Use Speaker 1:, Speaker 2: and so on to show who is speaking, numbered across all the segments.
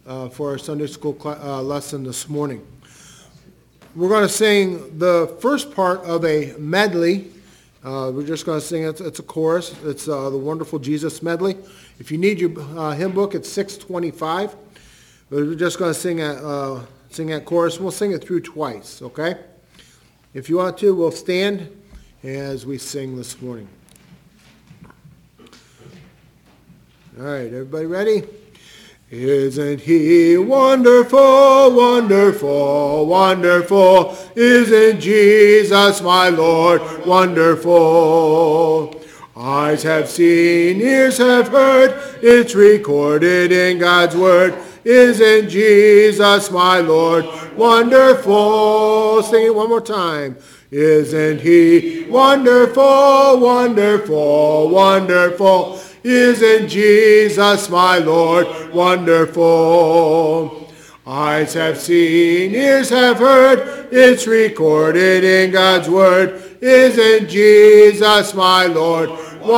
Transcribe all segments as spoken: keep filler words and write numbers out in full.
Speaker 1: uh, for our Sunday school cl- uh, lesson this morning. We're going to sing the first part of a medley. Uh, we're just going to sing it. It's a chorus. It's uh, the Wonderful Jesus medley. If you need your uh, hymn book, it's six twenty-five. But we're just going to sing that, uh, sing that chorus. We'll sing it through twice, okay? If you want to, we'll stand as we sing this morning. All right, everybody ready? Isn't he wonderful, wonderful, wonderful? Isn't Jesus my Lord wonderful? Eyes have seen, ears have heard, it's recorded in God's word. Isn't Jesus my Lord wonderful? Sing it one more time. Isn't he wonderful, wonderful, wonderful? Isn't Jesus my Lord wonderful? Eyes have seen, ears have heard, it's recorded in God's word. Isn't Jesus my Lord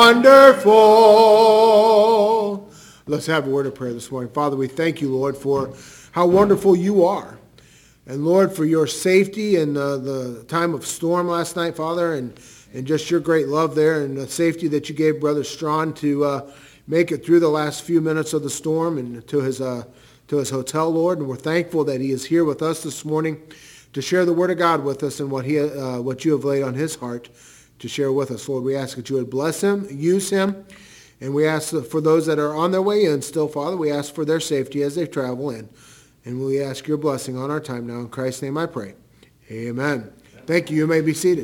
Speaker 1: wonderful? Let's have a word of prayer this morning. Father, we thank you, Lord, for how wonderful you are. And Lord, for your safety in the, the time of storm last night, Father, and and just your great love there and the safety that you gave Brother Strawn to uh, make it through the last few minutes of the storm and to his uh, to his hotel, Lord. And we're thankful that he is here with us this morning to share the Word of God with us and what he uh, what you have laid on his heart to share with us. Lord, we ask that you would bless him, use him, and we ask for those that are on their way in still, Father, we ask for their safety as they travel in. And we ask your blessing on our time now. In Christ's name I pray. Amen. Thank you. You may be seated.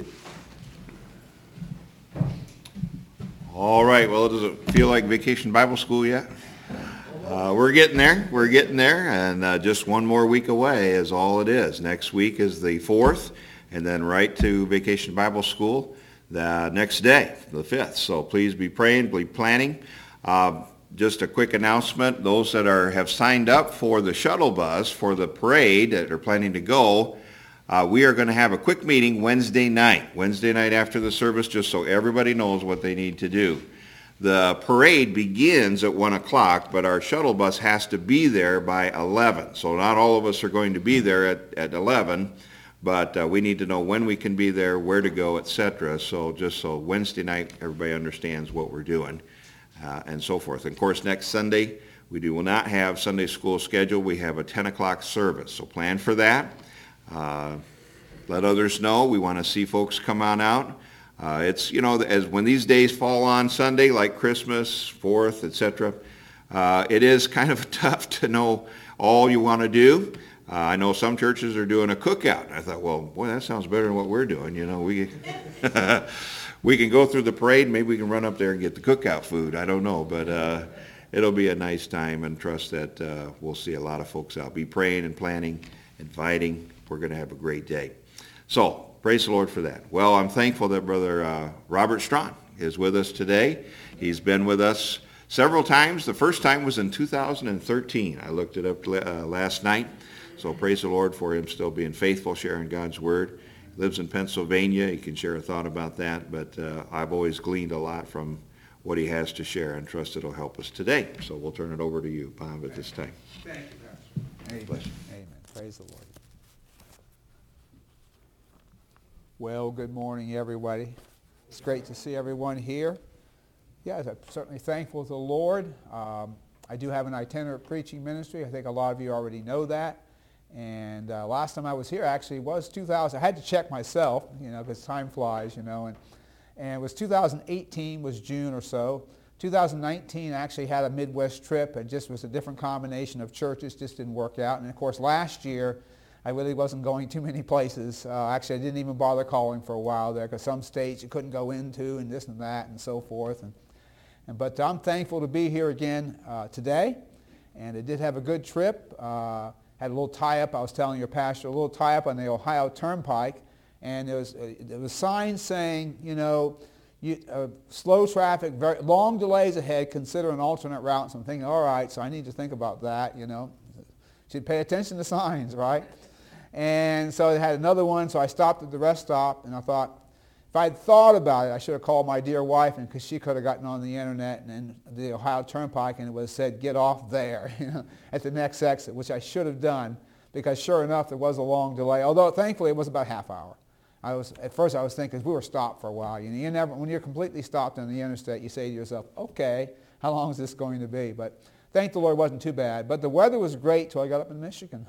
Speaker 2: All right, well, does it feel like Vacation Bible School yet? Uh, we're getting there. We're getting there, and uh, just one more week away is all it is. Next week is the fourth, and then right to Vacation Bible School the next day, the fifth. So please be praying, be planning. Uh, just a quick announcement, those that are have signed up for the shuttle bus for the parade that are planning to go, Uh, we are going to have a quick meeting Wednesday night, Wednesday night after the service, just so everybody knows what they need to do. The parade begins at one o'clock, but our shuttle bus has to be there by eleven. So not all of us are going to be there at, at eleven, but uh, we need to know when we can be there, where to go, et cetera. So just so Wednesday night, everybody understands what we're doing uh, and so forth. And of course, next Sunday, we do will not have Sunday school scheduled. We have a ten o'clock service, so plan for that. Uh, let others know. We want to see folks come on out. Uh, it's, you know, as when these days fall on Sunday, like Christmas, fourth, et cetera, uh, it is kind of tough to know all you want to do. Uh, I know some churches are doing a cookout. I thought, well, boy, that sounds better than what we're doing. You know, we we can go through the parade. Maybe we can run up there and get the cookout food. I don't know, but uh, it'll be a nice time, and trust that uh, we'll see a lot of folks out. Be praying and planning, inviting. We're going to have a great day. So, praise the Lord for that. Well, I'm thankful that Brother uh, Robert Strawn is with us today. He's been with us several times. The first time was in two thousand thirteen. I looked it up uh, last night. So praise the Lord for him still being faithful, sharing God's Word. He lives in Pennsylvania. He can share a thought about that. But uh, I've always gleaned a lot from what he has to share, and trust it'll help us today. So we'll turn it over to you, Bob, at this time.
Speaker 3: Thank you, Pastor. Amen.
Speaker 2: Bless you.
Speaker 3: Amen. Praise the Lord. Well, good morning, everybody. It's great to see everyone here. Yes, I'm certainly thankful to the Lord. Um, I do have an itinerant preaching ministry. I think a lot of you already know that. And uh, last time I was here actually was two thousand. I had to check myself, you know, because time flies, you know. And, and it was two thousand eighteen was June or so. two thousand nineteen I actually had a Midwest trip, and just was a different combination of churches, just didn't work out. And of course last year I really wasn't going too many places. Uh, actually, I didn't even bother calling for a while there, because some states you couldn't go into, and this and that and so forth. And, and But I'm thankful to be here again uh, today. And I did have a good trip. Uh, had a little tie-up, I was telling your pastor, a little tie-up on the Ohio Turnpike. And there was, uh, there was signs saying, you know, you, uh, slow traffic, very long delays ahead, consider an alternate route. So I'm thinking, all right, so I need to think about that, you know. Should pay attention to signs, right? And so it had another one, so I stopped at the rest stop, and I thought, if if I'd thought about it, I should have called my dear wife, and because she could have gotten on the internet and, and the Ohio Turnpike, and it would have said, get off there, you know, at the next exit, which I should have done, because sure enough, there was a long delay, although thankfully it was about a half hour. I was, at first I was thinking, we were stopped for a while. You know, you never, when you're completely stopped on the interstate, you say to yourself, okay, how long is this going to be? But thank the Lord, it wasn't too bad. But the weather was great till I got up in Michigan.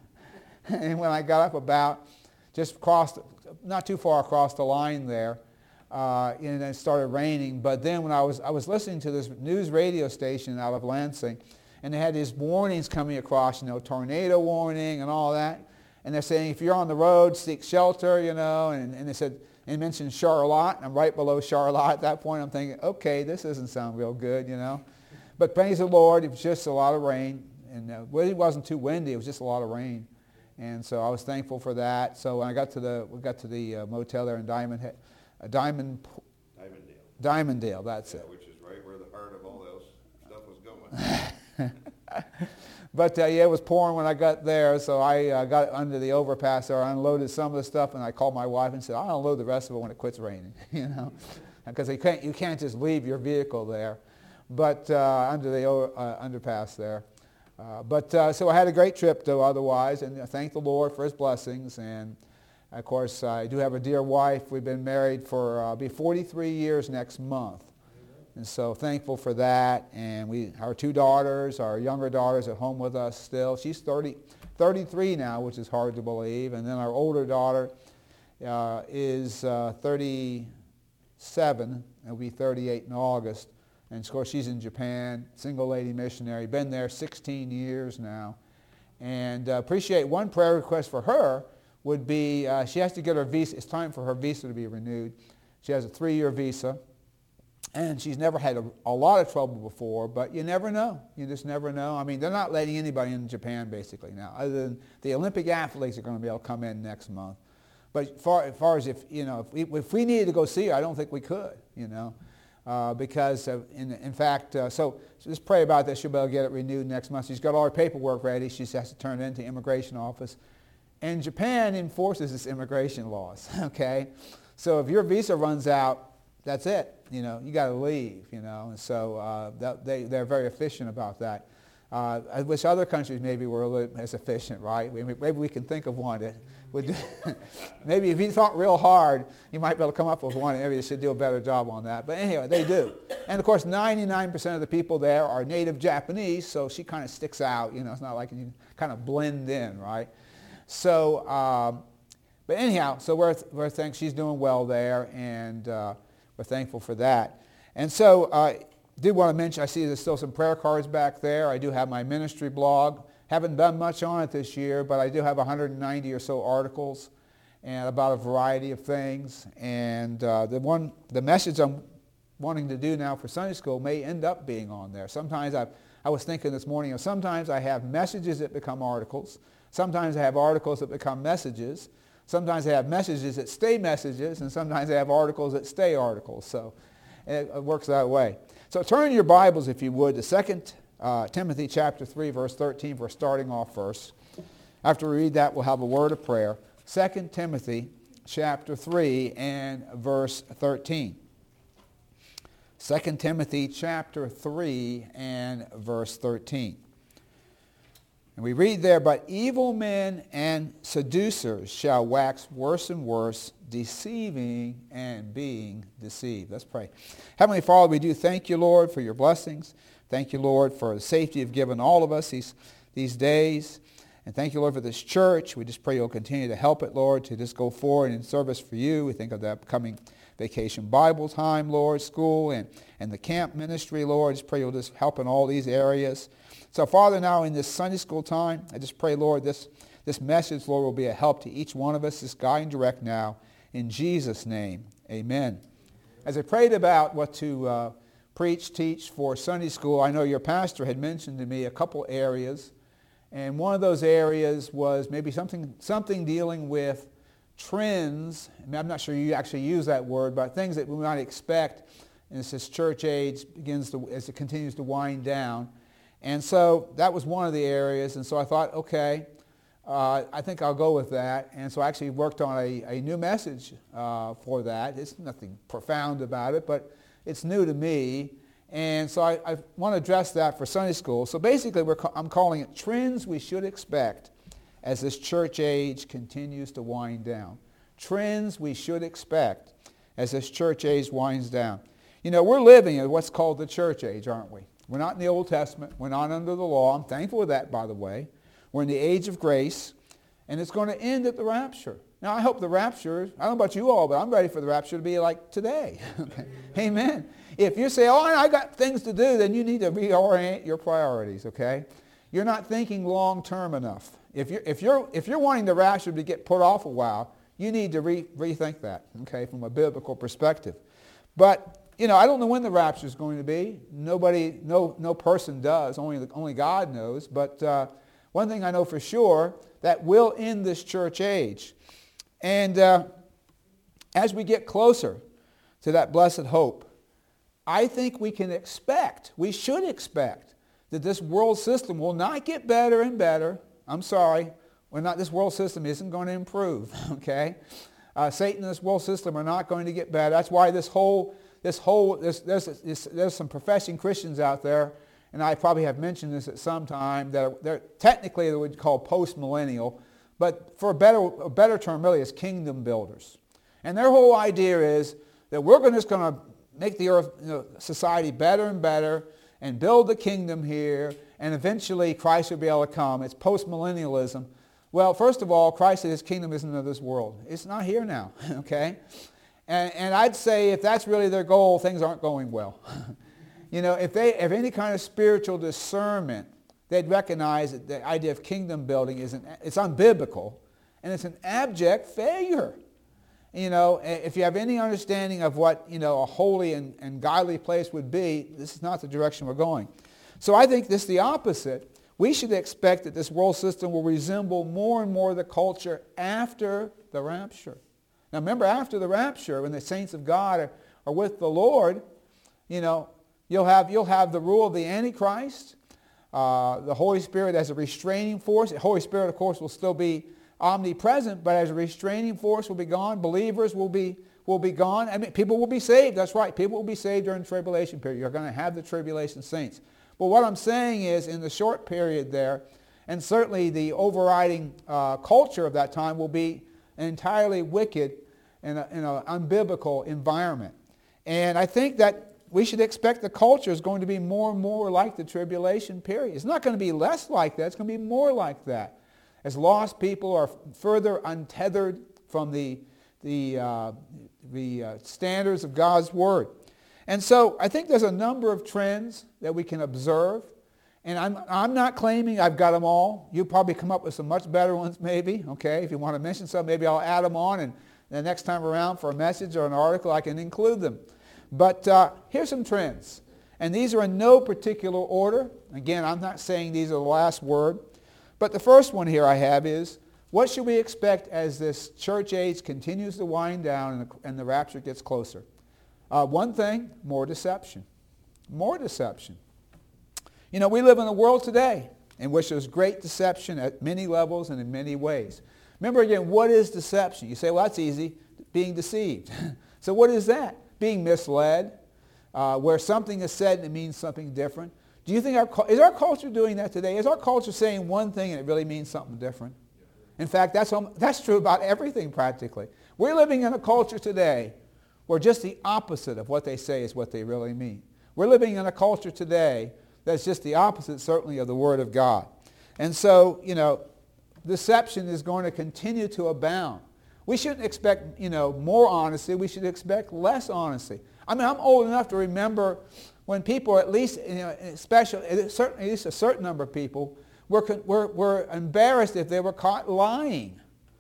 Speaker 3: And when I got up about, just crossed, not too far across the line there, uh, and it started raining. But then when I was, I was listening to this news radio station out of Lansing, and they had these warnings coming across, you know, tornado warning and all that. And they're saying, if you're on the road, seek shelter, you know, and, and they said, and mentioned Charlotte. I'm right below Charlotte at that point. I'm thinking, okay, this doesn't sound real good, you know. But praise the Lord, it was just a lot of rain. And uh, well, it wasn't too windy, it was just a lot of rain. And so I was thankful for that. So when I got to the, we got to the uh, motel there in Diamond, uh, Diamond,
Speaker 2: Diamonddale.
Speaker 3: Diamonddale, that's
Speaker 2: Yeah,
Speaker 3: it.
Speaker 2: which is right where the heart of all those stuff was going.
Speaker 3: But uh, yeah, it was pouring when I got there, so I uh, got under the overpass there. I unloaded some of the stuff, and I called my wife and said, I'll unload the rest of it when it quits raining, you know, because you can't, you can't just leave your vehicle there, but uh, under the uh, underpass there. Uh, but uh, so I had a great trip, though, otherwise, and I thank the Lord for his blessings. And, of course, I do have a dear wife. We've been married for, uh, be forty-three years next month. And so thankful for that. And we, our two daughters, our younger daughter's at home with us still. She's thirty, thirty-three now, which is hard to believe. And then our older daughter uh, is uh, thirty-seven. It'll be thirty-eight in August. And of course, she's in Japan, single lady missionary, been there sixteen years now. And uh, appreciate one prayer request for her would be, uh, she has to get her visa. It's time for her visa to be renewed. She has a three-year visa. And she's never had a, a lot of trouble before, but you never know. You just never know. I mean, they're not letting anybody in Japan basically now, other than the Olympic athletes are going to be able to come in next month. But far, as far as if, you know, if we, if we needed to go see her, I don't think we could, you know, uh, because of, in, in fact, uh, so, so just pray about this. She'll be able to get it renewed next month. She's got all her paperwork ready. She just has to turn it into the immigration office. And Japan enforces its immigration laws, okay? So if your visa runs out, that's it. You know, you got to leave, you know, and so uh, that, they, they're very efficient about that. Uh, I wish other countries maybe were a little as efficient, right? Maybe, maybe we can think of one that would, maybe if you thought real hard, you might be able to come up with one, and maybe they should do a better job on that. But anyway, they do. And of course, ninety-nine percent of the people there are native Japanese, so she kind of sticks out, you know, it's not like you kind of blend in, right? So, um, but anyhow, so we're, we're thankful she's doing well there, and uh, we're thankful for that. And so I uh, did want to mention, I see there's still some prayer cards back there. I do have my ministry blog. Haven't done much on it this year, but I do have one hundred ninety or so articles and about a variety of things. And uh, the one, the message I'm wanting to do now for Sunday school may end up being on there. Sometimes I've, I was thinking this morning, you know, sometimes I have messages that become articles. Sometimes I have articles that become messages. Sometimes I have messages that stay messages, and sometimes I have articles that stay articles. So it, it works that way. So turn your Bibles, if you would, to Second uh, Timothy chapter three, verse thirteen, for starting off first. After we read that, we'll have a word of prayer. Second Timothy chapter three and verse thirteen. Second Timothy chapter three and verse thirteen. And we read there, but evil men and seducers shall wax worse and worse, deceiving and being deceived. Let's pray. Heavenly Father, we do thank you, Lord, for your blessings. Thank you, Lord, for the safety you've given all of us these, these days. And thank you, Lord, for this church. We just pray you'll continue to help it, Lord, to just go forward in service for you. We think of the upcoming Vacation Bible time, Lord, school, and, and the camp ministry, Lord. Just pray you'll just help in all these areas. So, Father, now in this Sunday school time, I just pray, Lord, this, this message, Lord, will be a help to each one of us, this guide and direct now. In Jesus' name, amen. As I prayed about what to uh, preach, teach for Sunday school, I know your pastor had mentioned to me a couple areas. And one of those areas was maybe something, something dealing with trends. I mean, I'm not sure you actually use that word, but things that we might expect as this church age begins to, as it continues to wind down. And so that was one of the areas. And so I thought, okay, uh, I think I'll go with that. And so I actually worked on a, a new message uh, for that. It's nothing profound about it, but it's new to me. And so I, I want to address that for Sunday school. So basically, we're, I'm calling it Trends We Should Expect as this church age continues to wind down. Trends we should expect as this church age winds down. You know, we're living in what's called the church age, aren't we? We're not in the Old Testament. We're not under the law. I'm thankful for that, by the way. We're in the age of grace, and it's going to end at the rapture. Now, I hope the rapture, I don't know about you all, but I'm ready for the rapture to be like today. Okay. Amen. If you say, oh, I got things to do, then you need to reorient your priorities, okay? You're not thinking long-term enough. If you're, if you're, if you're wanting the rapture to get put off a while, you need to re- rethink that, okay, from a biblical perspective. But, you know, I don't know when the rapture is going to be. Nobody, no, no person does. Only, only God knows. But uh, one thing I know for sure, that will end this church age. And uh, as we get closer to that blessed hope, I think we can expect, we should expect, that this world system will not get better and better. I'm sorry, we're not, this world system isn't going to improve, okay? Uh, Satan and this world system are not going to get better. That's why this whole, this whole, this, there's, this, there's some professing Christians out there, and I probably have mentioned this at some time, that are, they're technically they would call post-millennial, but for a better, a better term really is kingdom builders. And their whole idea is that we're gonna, just going to make the earth, you know, society better and better and build the kingdom here, and eventually Christ will be able to come. It's post-millennialism. Well, first of all, Christ said his kingdom isn't of this world. It's not here now, okay? And, and I'd say if that's really their goal, things aren't going well. You know, if they have any kind of spiritual discernment, they'd recognize that the idea of kingdom building is an, it's unbiblical, and it's an abject failure. You know, if you have any understanding of what, you know, a holy and, and godly place would be, this is not the direction we're going. So I think this is the opposite. We should expect that this world system will resemble more and more the culture after the rapture. Now remember, after the rapture, when the saints of God are, are with the Lord, you know, you'll have, you'll have the rule of the Antichrist, uh, the Holy Spirit as a restraining force. The Holy Spirit, of course, will still be omnipresent, but as a restraining force will be gone. Believers will be will be gone. I mean, people will be saved. That's right. People will be saved during the tribulation period. You're going to have the tribulation saints. But what I'm saying is, in the short period there, and certainly the overriding uh, culture of that time will be entirely wicked in an unbiblical environment. And I think that we should expect the culture is going to be more and more like the tribulation period. It's not going to be less like that. It's going to be more like that. As lost people are further untethered from the, the, uh, the uh, standards of God's Word. And so I think there's a number of trends that we can observe. And I'm, I'm not claiming I've got them all. You'll probably come up with some much better ones maybe. Okay, if you want to mention some, maybe I'll add them on, and the next time around for a message or an article I can include them. But uh, here's some trends. And these are in no particular order. Again, I'm not saying these are the last word. But the first one here I have is, what should we expect as this church age continues to wind down and the, and the rapture gets closer? Uh, one thing, more deception. More deception. You know, we live in a world today in which there's great deception at many levels and in many ways. Remember again, what is deception? You say, well, that's easy, being deceived. So what is that? Being misled, uh, where something is said and it means something different. Do you think our, is our culture doing that today? Is our culture saying one thing and it really means something different? In fact, that's, that's true about everything practically. We're living in a culture today where just the opposite of what they say is what they really mean. We're living in a culture today that's just the opposite, certainly, of the Word of God. And so, you know, deception is going to continue to abound. We shouldn't expect, you know, more honesty. We should expect less honesty. I mean, I'm old enough to remember when people, at least, you know, especially, certainly at least a certain number of people, were, were, were embarrassed if they were caught lying.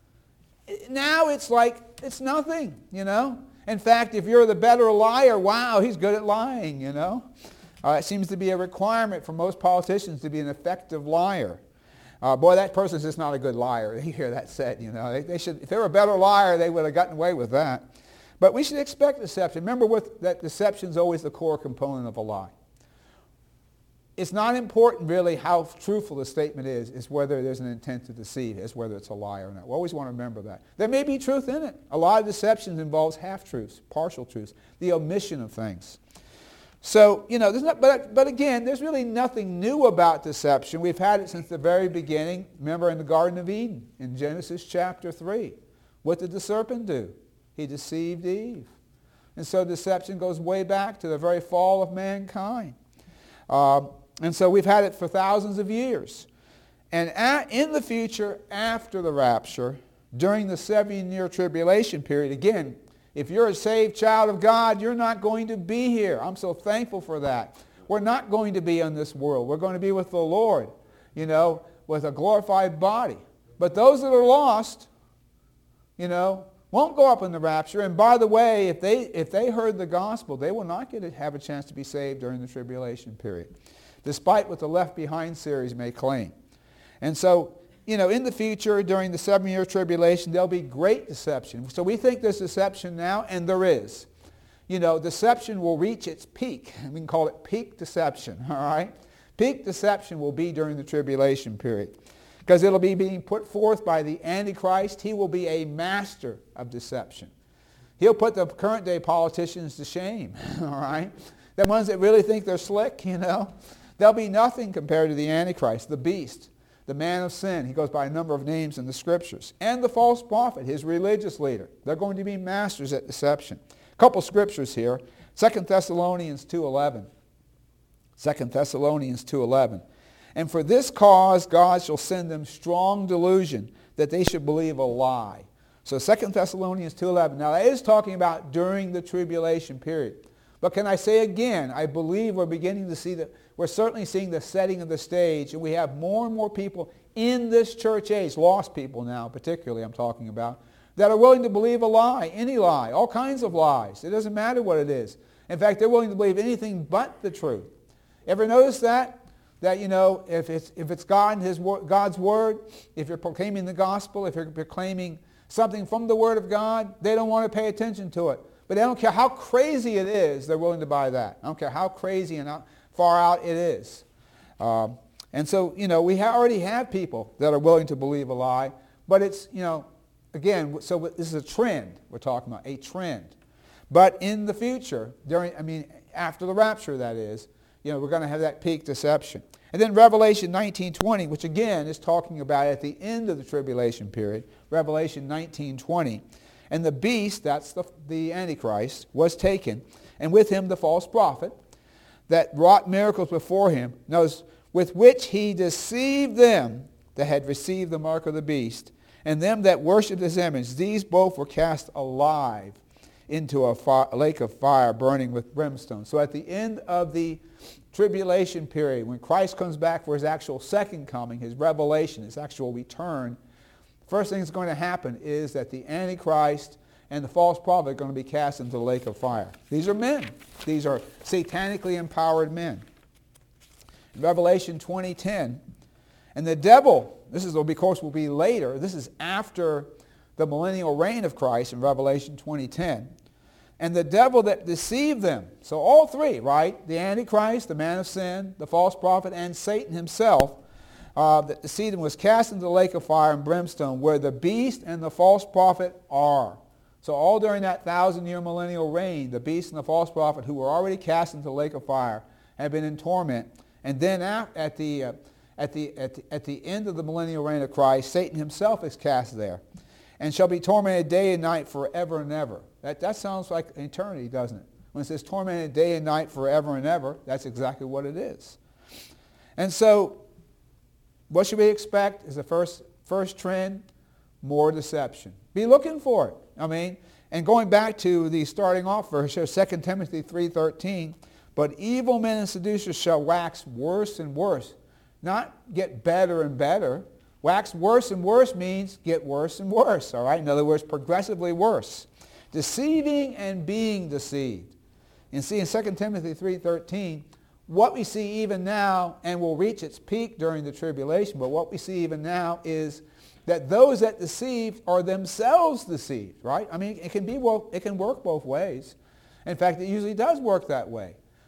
Speaker 3: Now it's like, it's nothing, you know. In fact, if you're the better liar, wow, he's good at lying, you know. Uh, it seems to be a requirement for most politicians to be an effective liar. Uh, boy, that person's just not a good liar. You hear that said, you know. They, they should, if they were a better liar, they would have gotten away with that. But we should expect deception. Remember what, that deception is always the core component of a lie. it's not important really how truthful the statement is. It's whether there's an intent to deceive. It's whether it's a lie or not. We always want to remember that. There may be truth in it. A lot of deceptions involves half-truths, partial truths, the omission of things. So, you know, there's not, but, but again, there's really nothing new about deception. We've had it since the very beginning. Remember in the Garden of Eden, in Genesis chapter three. What did the serpent do? He deceived Eve. And so deception goes way back to the very fall of mankind. Um, and so we've had it for thousands of years. And at, in the future, after the rapture, during the seven-year tribulation period, again, if you're a saved child of God, you're not going to be here. I'm so thankful for that. We're not going to be in this world. We're going to be with the Lord, you know, with a glorified body. But those that are lost, you know, won't go up in the rapture. And by the way, if they if they heard the gospel, they will not get to have a chance to be saved during the tribulation period, despite what the Left Behind series may claim. And so, you know, in the future, during the seven-year tribulation, there'll be great deception. So we think there's deception now, and there is. You know, deception will reach its peak. We can call it peak deception, all right? Peak deception will be during the tribulation period, because it'll be being put forth by the Antichrist. He will be a master of deception. He'll put the current day politicians to shame, all right? The ones that really think they're slick, you know. They'll be nothing compared to the Antichrist, the beast, the man of sin. He goes by a number of names in the scriptures. And the false prophet, his religious leader. They're going to be masters at deception. A couple scriptures here. Second Thessalonians two eleven. Second Thessalonians two eleven. And for this cause God shall send them strong delusion, that they should believe a lie. So Second Thessalonians two eleven. Now that is talking about during the tribulation period. But can I say again, I believe we're beginning to see that, we're certainly seeing the setting of the stage, and we have more and more people in this church age, lost people now particularly I'm talking about, that are willing to believe a lie, any lie, all kinds of lies. It doesn't matter what it is. In fact, they're willing to believe anything but the truth. Ever notice that? That, you know, if it's, if it's God and His wor- God's Word, if you're proclaiming the gospel, if you're proclaiming something from the Word of God, they don't want to pay attention to it. But they don't care how crazy it is, they're willing to buy that. I don't care how crazy and how far out it is. Um, and so, you know, we ha- already have people that are willing to believe a lie, but it's, you know, again, so this is a trend we're talking about, a trend. But in the future, during, I mean, after the rapture, that is, you know, we're going to have that peak deception. And then Revelation nineteen twenty, which again is talking about at the end of the tribulation period, Revelation nineteen twenty. And the beast, that's the, the Antichrist, was taken, and with him the false prophet, that wrought miracles before him, knows, with which he deceived them that had received the mark of the beast, and them that worshipped his image. These both were cast alive into a, fire, a lake of fire burning with brimstone. So at the end of the tribulation period, when Christ comes back for his actual second coming, his revelation, his actual return, first thing that's going to happen is that the Antichrist and the false prophet are going to be cast into the lake of fire. These are men. These are satanically empowered men. In Revelation twenty ten, and the devil, this is, of course, will be later. This is after the millennial reign of Christ in Revelation twenty ten. And the devil that deceived them. So all three, right? The Antichrist, the man of sin, the false prophet, and Satan himself, Uh, that deceived him, was cast into the lake of fire and brimstone, where the beast and the false prophet are. So all during that thousand-year millennial reign, the beast and the false prophet, who were already cast into the lake of fire, have been in torment. And then at the, uh, at the, at the, at the end of the millennial reign of Christ, Satan himself is cast there, and shall be tormented day and night forever and ever. That, that sounds like eternity, doesn't it? When it says tormented day and night forever and ever, that's exactly what it is. And so, what should we expect is the first, first trend? More deception. Be looking for it. I mean, and going back to the starting off verse here, Second Timothy three thirteen, but evil men and seducers shall wax worse and worse. Not get better and better. Wax worse and worse means get worse and worse, all right? In other words, progressively worse. Deceiving and being deceived. And see in Second Timothy three thirteen, what we see even now, and will reach its peak during the tribulation, but what we see even now is that those that deceive are themselves deceived, right? I mean, it can be, well, it can work both ways. In fact, it usually does work that way.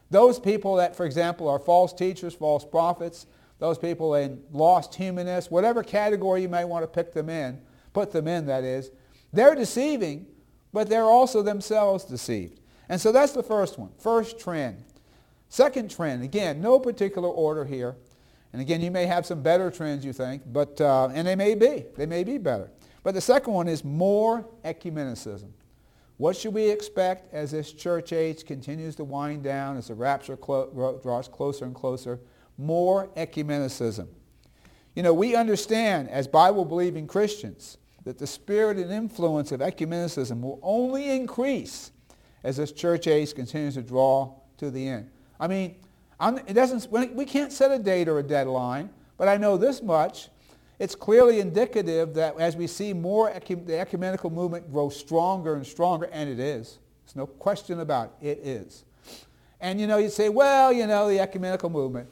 Speaker 3: Those people that, for example, are false teachers, false prophets, those people in lost humanists, whatever category you may want to pick them in, put them in, that is, they're deceiving, but they're also themselves deceived. And so that's the first one, first trend. Second trend, again, no particular order here. And again, you may have some better trends, you think, but uh, and they may be. They may be better. But the second one is more ecumenicism. What should we expect as this church age continues to wind down, as the rapture clo- draws closer and closer? More ecumenicism. You know, we understand as Bible-believing Christians that the spirit and influence of ecumenicism will only increase as this church age continues to draw to the end. I mean, I'm, it doesn't. We can't set a date or a deadline, but I know this much. It's clearly indicative that as we see more ecu- the ecumenical movement grow stronger and stronger, and it is. There's no question about it, it is. And you know, you say, well, you know, the ecumenical movement.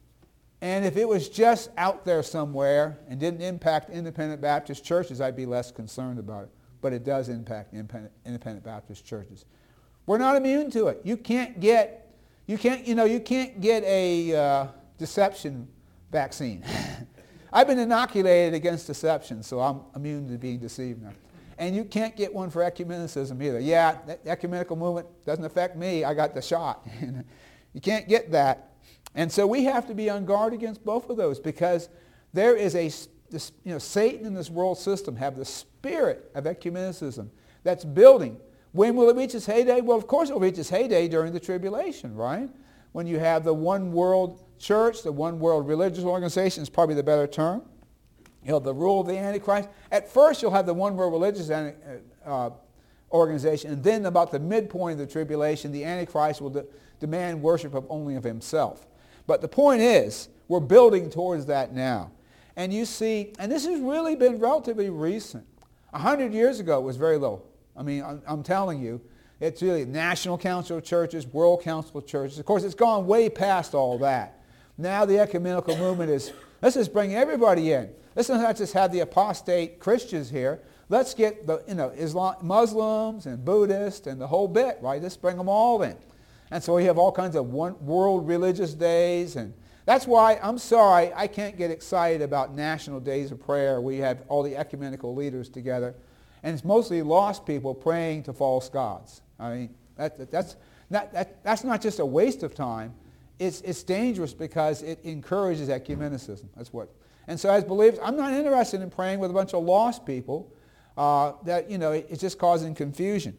Speaker 3: And if it was just out there somewhere and didn't impact independent Baptist churches, I'd be less concerned about it. But it does impact independent, independent Baptist churches. We're not immune to it. You can't get, you can't, you know, you can't get a uh, deception vaccine. I've been inoculated against deception, so I'm immune to being deceived now. And you can't get one for ecumenicism either. Yeah, that ecumenical movement doesn't affect me. I got the shot. You can't get that. And so we have to be on guard against both of those, because there is a, this, you know, Satan and this world system have the spirit of ecumenicism that's building. When will it reach its heyday? Well, of course it will reach its heyday during the tribulation, right? When you have the one world church, the one world religious organization is probably the better term. You know, the rule of the Antichrist. At first you'll have the one world religious uh, organization, and then about the midpoint of the tribulation, the Antichrist will de- demand worship of only of himself. But the point is, we're building towards that now. And you see, and this has really been relatively recent. A hundred years ago it was very low. I mean, I'm, I'm telling you, it's really National Council of Churches, World Council of Churches. Of course, it's gone way past all that. Now the ecumenical movement is, let's just bring everybody in. Let's not just have the apostate Christians here. Let's get the, you know, Islam, Muslims and Buddhists and the whole bit, right? Let's bring them all in. And so we have all kinds of one world religious days. And that's why, I'm sorry, I can't get excited about national days of prayer. We have all the ecumenical leaders together. And it's mostly lost people praying to false gods. I mean, that, that, that's, not, that, that's not just a waste of time. It's, it's dangerous because it encourages ecumenicism. That's what. And so as believers, I'm not interested in praying with a bunch of lost people. Uh, that, you know, it, it's just causing confusion.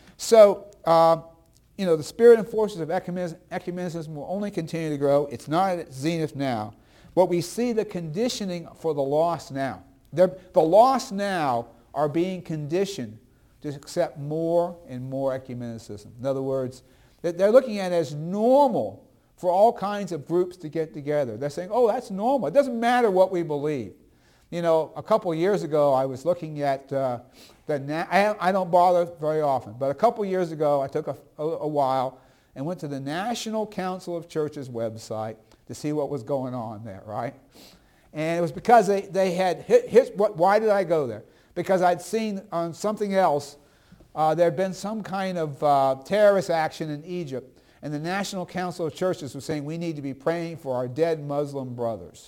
Speaker 3: So, uh, you know, the spirit and forces of ecumenicism, ecumenicism will only continue to grow. It's not at its zenith now. But we see the conditioning for the lost now. They're, the lost now are being conditioned to accept more and more ecumenicism. In other words, they're looking at it as normal for all kinds of groups to get together. They're saying, oh, that's normal. It doesn't matter what we believe. You know, a couple of years ago, I was looking at uh, the, na- I, I don't bother very often, but a couple of years ago, I took a, a, a while and went to the National Council of Churches website to see what was going on there, right? And it was because they, they had hit, hit what, why did I go there? Because I'd seen on something else, uh, there had been some kind of uh, terrorist action in Egypt, and the National Council of Churches was saying we need to be praying for our dead Muslim brothers.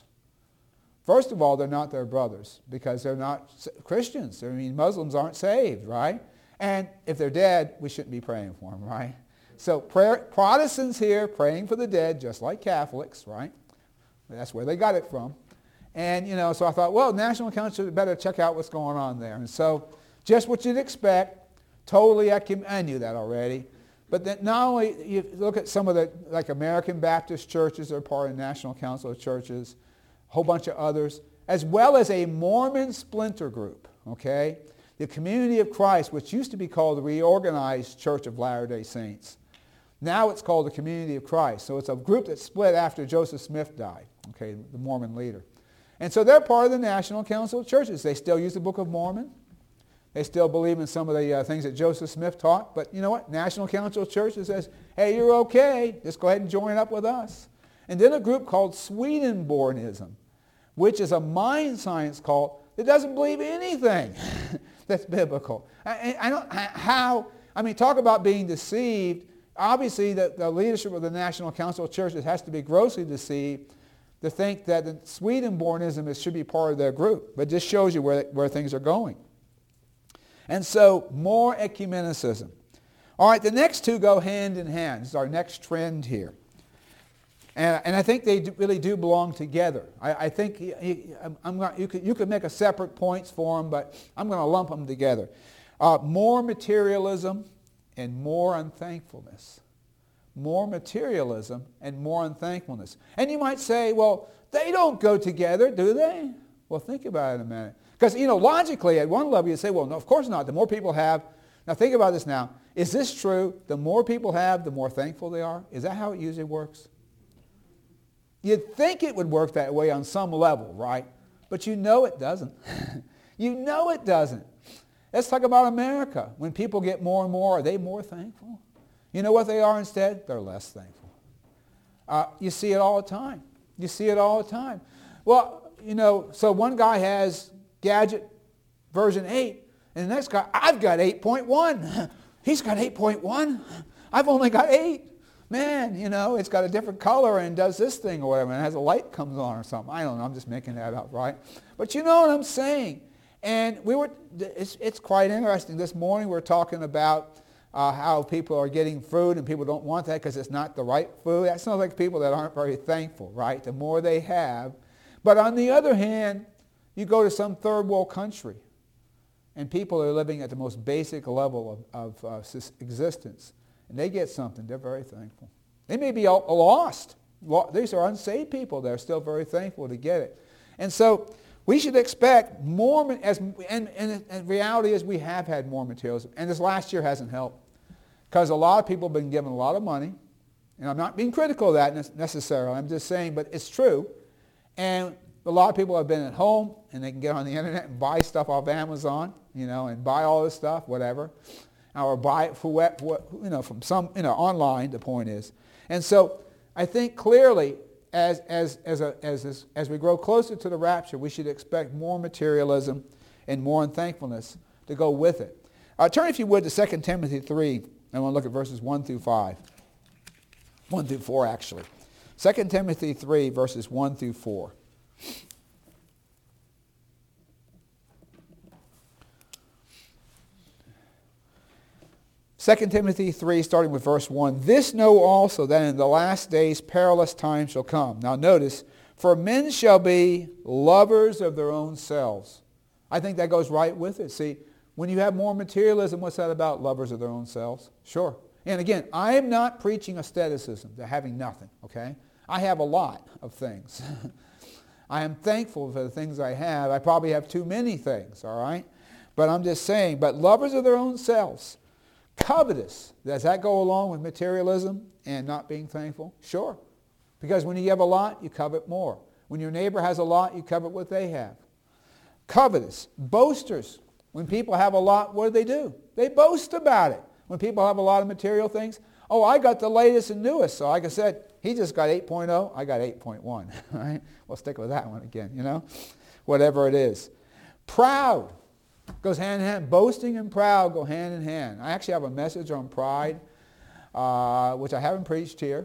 Speaker 3: First of all, they're not their brothers because they're not Christians. I mean, Muslims aren't saved, right? And if they're dead, we shouldn't be praying for them, right? So prayer, Protestants here praying for the dead, just like Catholics, right? That's where they got it from. And, you know, so I thought, well, National Council better check out what's going on there. And so just what you'd expect, totally, I knew that already. But then not only, you look at some of the, like American Baptist churches are part of the National Council of Churches, a whole bunch of others, as well as a Mormon splinter group, okay? The Community of Christ, which used to be called the Reorganized Church of Latter-day Saints. Now it's called the Community of Christ. So it's a group that split after Joseph Smith died, okay, the Mormon leader. And so they're part of the National Council of Churches. They still use the Book of Mormon. They still believe in some of the uh, things that Joseph Smith taught. But you know what? National Council of Churches says, hey, you're okay. Just go ahead and join up with us. And then a group called Swedenborgism, which is a mind science cult that doesn't believe anything that's biblical. I, I don't, how, I mean, talk about being deceived. obviously the, the leadership of the National Council of Churches has to be grossly deceived to think that the Swedenbornism is, should be part of their group. But it just shows you where, where things are going. And so, more ecumenicism. All right, the next two go hand in hand. This is our next trend here. And, and I think they do, really do belong together. I, I think you, you, I'm going, you, could, you could make a separate points for them, but I'm going to lump them together. Uh, more materialism and more unthankfulness. More materialism and more unthankfulness. And you might say, well, they don't go together, do they? Well, think about it a minute. Because, you know, logically, at one level, you say, well, no, of course not. The more people have, now think about this now. Is this true? The more people have, the more thankful they are? Is that how it usually works? You'd think it would work that way on some level, right? But you know it doesn't. You know it doesn't. Let's talk about America. When people get more and more, are they more thankful? You know what they are instead? They're less thankful. Uh, you see it all the time. You see it all the time. Well, you know, so one guy has gadget version eight, and the next guy, I've got eight point one. He's got eight point one. I've only got eight. Man, you know, it's got a different color and does this thing or whatever, and it has a light comes on or something. I don't know. I'm just making that up, right? But you know what I'm saying. And we were, it's, it's quite interesting. This morning we were talking about uh, how people are getting food and people don't want that because it's not the right food. That sounds like people that aren't very thankful, right? The more they have. But on the other hand, you go to some third world country and people are living at the most basic level of, of uh, existence. And they get something, they're very thankful. They may be lost. These are unsaved people. They're still very thankful to get it. And so we should expect more, as, and, and, and reality is we have had more materialism. And this last year hasn't helped. Because a lot of people have been given a lot of money. And I'm not being critical of that necessarily. I'm just saying, but it's true. And a lot of people have been at home and they can get on the internet and buy stuff off Amazon, you know, and buy all this stuff, whatever. Or buy it for what, you know, from some, you know, online, the point is. And so I think clearly as, as, as, a, as, as, as we grow closer to the rapture, we should expect more materialism and more unthankfulness to go with it. Uh, turn, if you would, to Second Timothy three. I want to look at verses one through five. one through four, actually. Second Timothy three, verses one through four. Second Timothy three, starting with verse one. This know also that in the last days perilous times shall come. Now notice, for men shall be lovers of their own selves. I think that goes right with it. See, when you have more materialism, what's that about? Lovers of their own selves? Sure. And again, I am not preaching asceticism, to having nothing, okay? I have a lot of things. I am thankful for the things I have. I probably have too many things, all right? But I'm just saying, but lovers of their own selves. Covetous. Does that go along with materialism and not being thankful? Sure. Because when you have a lot, you covet more. When your neighbor has a lot, you covet what they have. Covetous. Boasters. When people have a lot, what do they do? They boast about it. When people have a lot of material things, oh, I got the latest and newest. So like I said, he just got eight point oh, I got eight point one. Right? We'll stick with that one again, you know? Whatever it is. Proud. Goes hand in hand. Boasting and proud go hand in hand. I actually have a message on pride, uh, which I haven't preached here.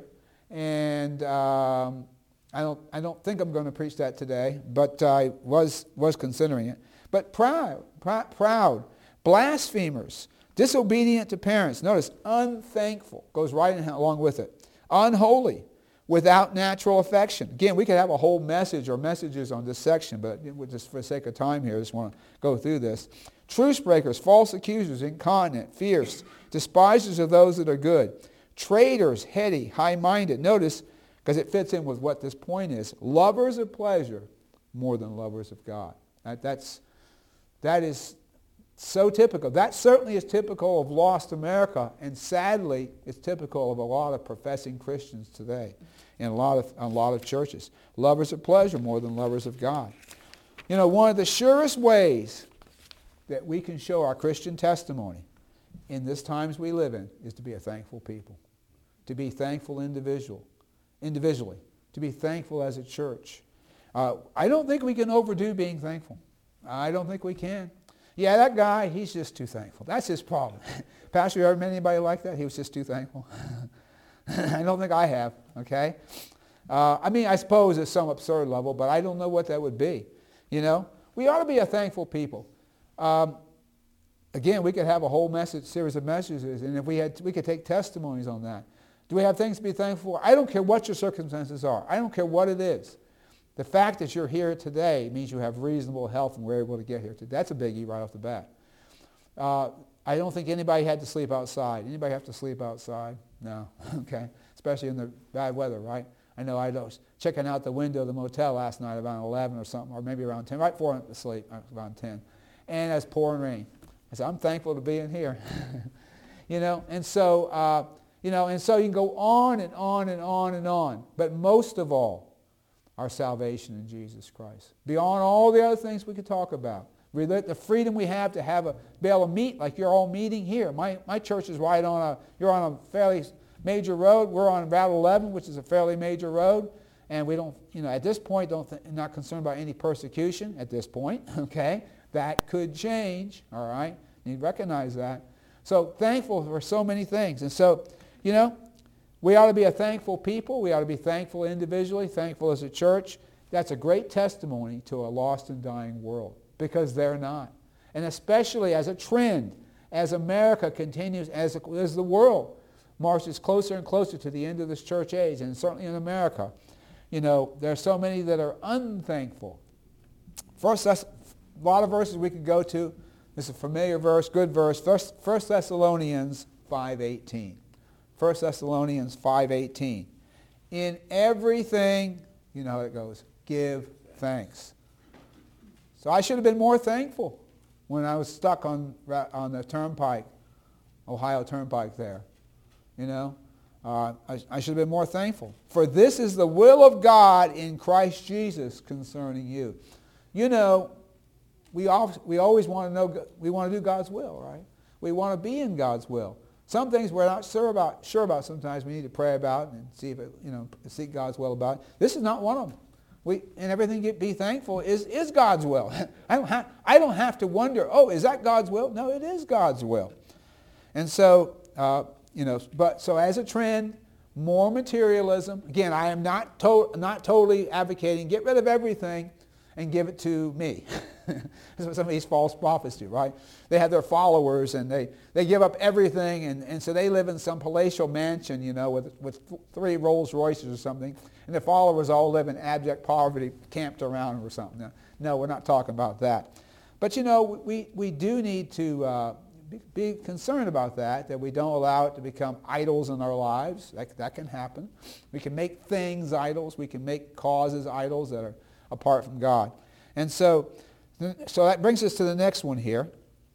Speaker 3: And um, I don't I don't think I'm going to preach that today, but I was, was considering it. But proud, pr- proud, blasphemers, disobedient to parents. Notice, unthankful goes right in, along with it. Unholy, without natural affection. Again, we could have a whole message or messages on this section, but just for the sake of time here, I just want to go through this. Truce breakers, false accusers, incontinent, fierce, despisers of those that are good, traitors, heady, high-minded. Notice, because it fits in with what this point is, lovers of pleasure more than lovers of God. That, that's, that is so typical. That certainly is typical of lost America, and sadly, it's typical of a lot of professing Christians today in a lot of, a lot of churches. Lovers of pleasure more than lovers of God. You know, one of the surest ways that we can show our Christian testimony in this times we live in is to be a thankful people, to be thankful individual, individually, to be thankful as a church. Uh, I don't think we can overdo being thankful. I don't think we can. Yeah, that guy, he's just too thankful. That's his problem. Pastor, you ever met anybody like that? He was just too thankful. I don't think I have, okay? Uh, I mean, I suppose at some absurd level, but I don't know what that would be, you know? We ought to be a thankful people. Um, again, we could have a whole message, series of messages, and if we had, we could take testimonies on that. Do we have things to be thankful for? I don't care what your circumstances are. I don't care what it is. The fact that you're here today means you have reasonable health and we're able to get here today. That's a biggie right off the bat. Uh, I don't think anybody had to sleep outside. Anybody have to sleep outside? No. Okay. Especially in the bad weather, right? I know I was checking out the window of the motel last night around eleven or something, or maybe around ten, right before I went to sleep, around ten. And it was pouring rain. I said, I'm thankful to be in here. You know, and so, uh, you know, and so you can go on and on and on and on. But most of all, our salvation in Jesus Christ. Beyond all the other things we could talk about. The freedom we have to have a, be able to meet like you're all meeting here. My, my church is right on a, you're on a fairly major road. We're on Route eleven, which is a fairly major road. And we don't, you know, at this point, don't th- not concerned about any persecution at this point, okay? That could change, all right? You need to recognize that. So thankful for so many things. And so, you know, we ought to be a thankful people. We ought to be thankful individually, thankful as a church. That's a great testimony to a lost and dying world, because they're not. And especially as a trend, as America continues, as, a, as the world marches closer and closer to the end of this church age, and certainly in America, you know, there are so many that are unthankful. First, that's a lot of verses we could go to. This is a familiar verse, good verse, First, First Thessalonians five eighteen. First Thessalonians five eighteen. In everything, you know how it goes, give thanks. So I should have been more thankful when I was stuck on on the turnpike, Ohio Turnpike there. You know, uh, I, I should have been more thankful. For this is the will of God in Christ Jesus concerning you. You know, we al- we always want to know, we want to do God's will, right? We want to be in God's will. Some things we're not sure about, sure about sometimes we need to pray about and see if it, you know, seek God's will about it. This is not one of them. We, and everything get, be thankful is, is God's will. I don't have, I don't have to wonder, oh, is that God's will? No, it is God's will. And so, uh, you know, but so as a trend, more materialism. Again, I am not to, not totally advocating get rid of everything and give it to me. That's what some of these false prophets do, right? They have their followers and they, they give up everything, and, and so they live in some palatial mansion, you know, with, with three Rolls Royces or something, and their followers all live in abject poverty camped around or something. No, no, we're not talking about that. But, you know, we, we do need to uh, be, be concerned about that, that we don't allow it to become idols in our lives. That, that can happen. We can make things idols. We can make causes idols that are apart from God. And so, so that brings us to the next one here.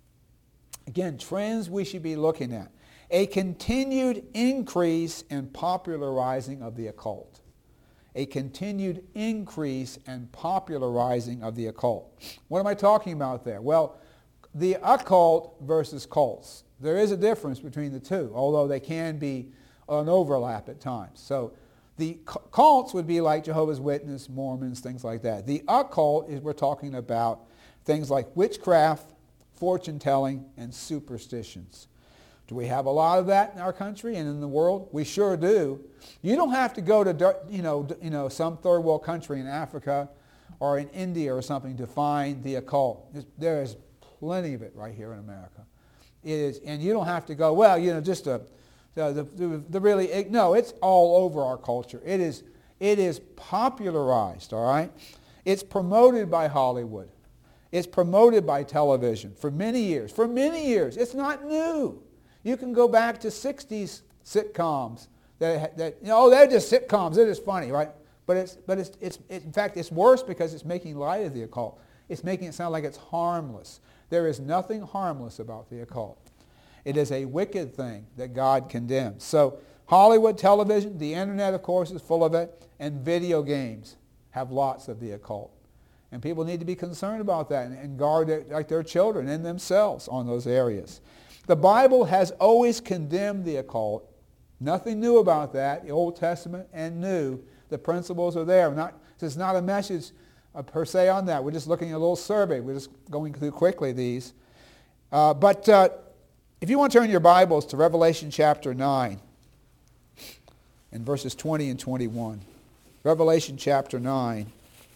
Speaker 3: Again, trends we should be looking at. A continued increase in popularizing of the occult. A continued increase in popularizing of the occult. What am I talking about there? Well, the occult versus cults. There is a difference between the two, although they can be an overlap at times. So the cults would be like Jehovah's Witnesses, Mormons, things like that. The occult is we're talking about things like witchcraft, fortune-telling, and superstitions. Do we have a lot of that in our country and in the world? We sure do. You don't have to go to, you know, you know, some third world country in Africa or in India or something to find the occult. There is plenty of it right here in America. It is, and you don't have to go, well, you know, just a, the, the, the really, no, it's all over our culture. It is, it is popularized, all right? It's promoted by Hollywood. It's promoted by television for many years. For many years. It's not new. You can go back to sixties sitcoms that, that you know, oh, they're just sitcoms. They're just funny, right? But it's, but it's, it's, it, in fact, it's worse because it's making light of the occult. It's making it sound like it's harmless. There is nothing harmless about the occult. It is a wicked thing that God condemns. So Hollywood, television, the internet, of course, is full of it, and video games have lots of the occult. And people need to be concerned about that and, and guard their, like their children and themselves on those areas. The Bible has always condemned the occult. Nothing new about that. The Old Testament and New, the principles are there. Not, this is not a message uh, per se on that. We're just looking at a little survey. We're just going through quickly these. Uh, but uh, if you want to turn your Bibles to Revelation chapter nine, in verses twenty and twenty-one. Revelation chapter nine.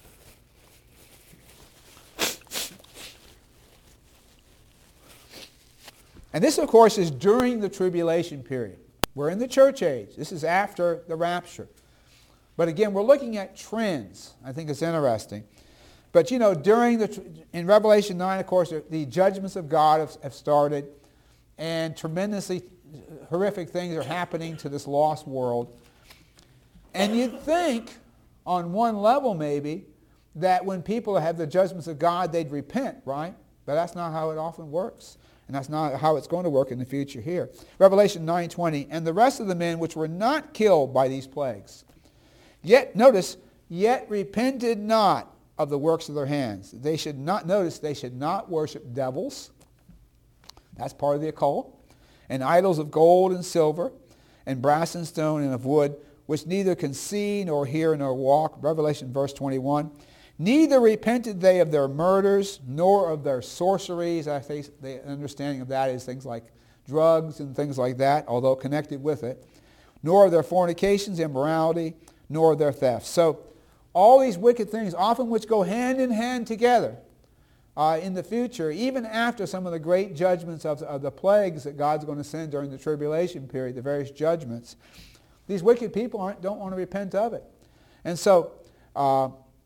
Speaker 3: And this, of course, is during the tribulation period. We're in the church age. This is after the rapture. But again, we're looking at trends. I think it's interesting. But, you know, during the, in Revelation nine, of course, the judgments of God have, have started, and tremendously horrific things are happening to this lost world. And you'd think, on one level maybe, that when people have the judgments of God, they'd repent, right? But that's not how it often works. And that's not how it's going to work in the future here. Revelation nine twenty, and the rest of the men which were not killed by these plagues, yet, notice, yet repented not of the works of their hands. They should not, notice, they should not worship devils. That's part of the occult. And idols of gold and silver, and brass and stone, and of wood, which neither can see, nor hear, nor walk. Revelation verse twenty-one. Neither repented they of their murders, nor of their sorceries. I think the understanding of that is things like drugs and things like that, although connected with it. Nor of their fornications, immorality, nor of their thefts. So all these wicked things, often which go hand in hand together uh, in the future, even after some of the great judgments of, of the plagues that God's going to send during the tribulation period, the various judgments, these wicked people aren't, don't want to repent of it. And so... Uh,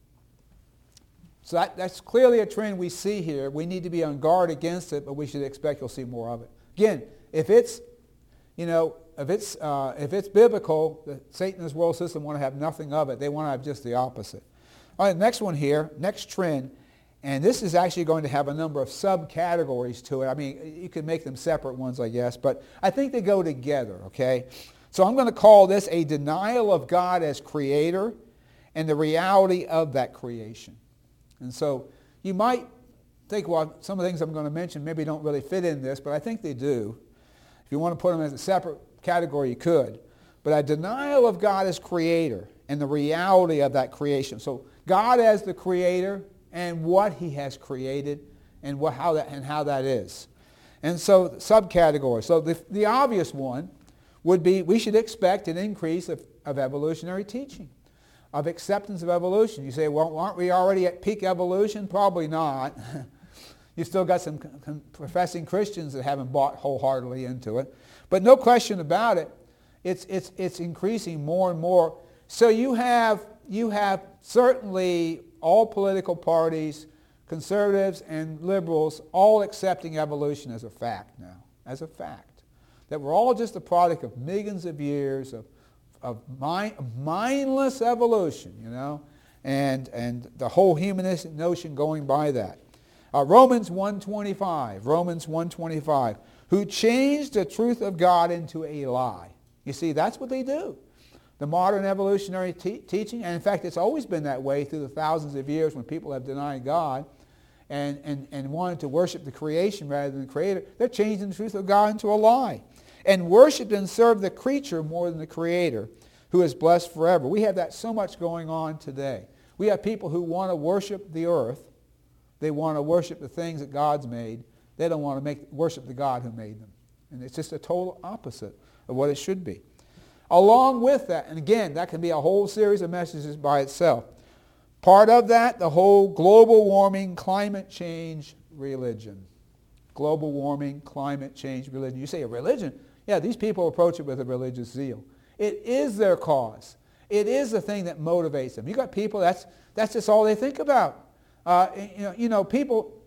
Speaker 3: So that, that's clearly a trend we see here. We need to be on guard against it, but we should expect you'll see more of it. Again, if it's, you know, if it's uh, if it's biblical, the Satan and his world system want to have nothing of it. They want to have just the opposite. All right, next one here, next trend, and this is actually going to have a number of subcategories to it. I mean, you could make them separate ones, I guess, but I think they go together, okay? So I'm going to call this a denial of God as creator and the reality of that creation. And so you might think, well, some of the things I'm going to mention maybe don't really fit in this, but I think they do. If you want to put them as a separate category, you could. But a denial of God as creator and the reality of that creation. So God as the creator and what he has created and what, how, that, and how that is. And so subcategories. So the, the obvious one would be we should expect an increase of, of evolutionary teaching, of acceptance of evolution. You say, well, aren't we already at peak evolution? Probably not. You've still got some con- con- professing Christians that haven't bought wholeheartedly into it. But no question about it, it's, it's, it's increasing more and more. So you have, you have certainly all political parties, conservatives and liberals, all accepting evolution as a fact now, as a fact. That we're all just a product of millions of years of of mind, mindless evolution, you know, and, and the whole humanistic notion going by that. Uh, Romans one twenty-five, Romans one twenty-five, who changed the truth of God into a lie. You see, that's what they do. The modern evolutionary te- teaching, and in fact, it's always been that way through the thousands of years when people have denied God and, and, and wanted to worship the creation rather than the creator, they're changing the truth of God into a lie. And worshiped and served the creature more than the creator, who is blessed forever. We have that so much going on today. We have people who want to worship the earth. They want to worship the things that God's made. They don't want to make worship the God who made them. And it's just a total opposite of what it should be. Along with that, and again, that can be a whole series of messages by itself. Part of that, the whole global warming, climate change, religion. Global warming, climate change, religion. You say a religion? Yeah, these people approach it with a religious zeal. It is their cause. It is the thing that motivates them. You got people, that's that's just all they think about. Uh, you know, you know, people,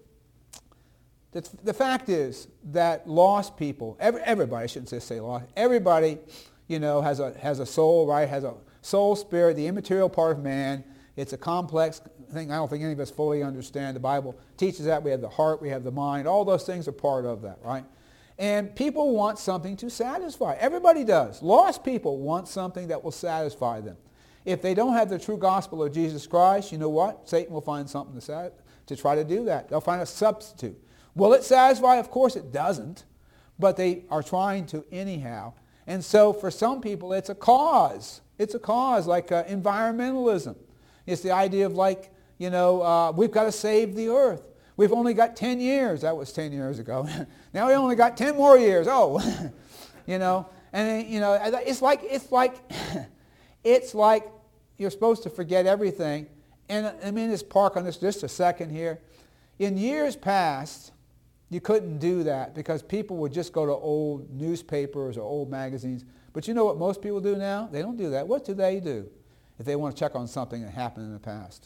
Speaker 3: the, the fact is that lost people, every, everybody, I shouldn't say, say lost, everybody, you know, has a, has a soul, right, has a soul, spirit, the immaterial part of man. It's a complex thing I don't think any of us fully understand. The Bible teaches that. We have the heart, we have the mind. All those things are part of that, right? And people want something to satisfy. Everybody does. Lost people want something that will satisfy them. If they don't have the true gospel of Jesus Christ, you know what? Satan will find something to, sat- to try to do that. They'll find a substitute. Will it satisfy? Of course it doesn't. But they are trying to anyhow. And so for some people it's a cause. It's a cause like uh, environmentalism. It's the idea of like, you know, uh, we've got to save the earth. We've only got ten years. That was ten years ago. Now we only got ten more years. Oh, you know, and you know, it's like it's like It's like you're supposed to forget everything. And I mean, let's park on this just a second here. In years past, you couldn't do that because people would just go to old newspapers or old magazines. But you know what most people do now? They don't do that. What do they do if they want to check on something that happened in the past?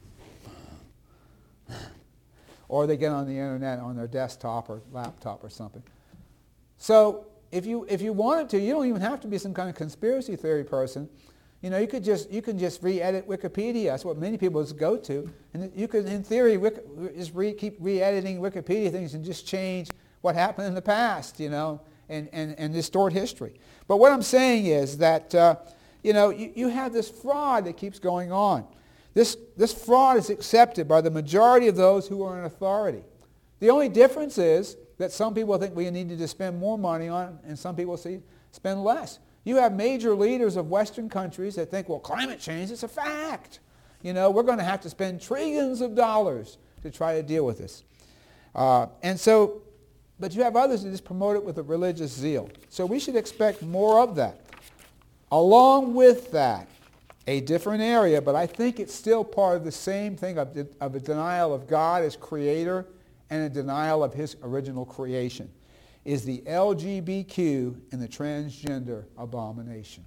Speaker 3: Or they get on the internet on their desktop or laptop or something. So if you if you wanted to, you don't even have to be some kind of conspiracy theory person. You know, you could just you can just re-edit Wikipedia. That's what many people just go to, and you could, in theory, Wiki, just re, keep re-editing Wikipedia things and just change what happened in the past. You know, and and and distort history. But what I'm saying is that uh, you know you, you have this fraud that keeps going on. This, this fraud is accepted by the majority of those who are in authority. The only difference is that some people think we need to spend more money on it, and some people see spend less. You have major leaders of Western countries that think, well, climate change is a fact. You know, we're going to have to spend trillions of dollars to try to deal with this. Uh, and so, but you have others that just promote it with a religious zeal. So we should expect more of that. Along with that, a different area, but I think it's still part of the same thing of, de- of a denial of God as creator and a denial of his original creation, is the L G B T Q and the transgender abomination.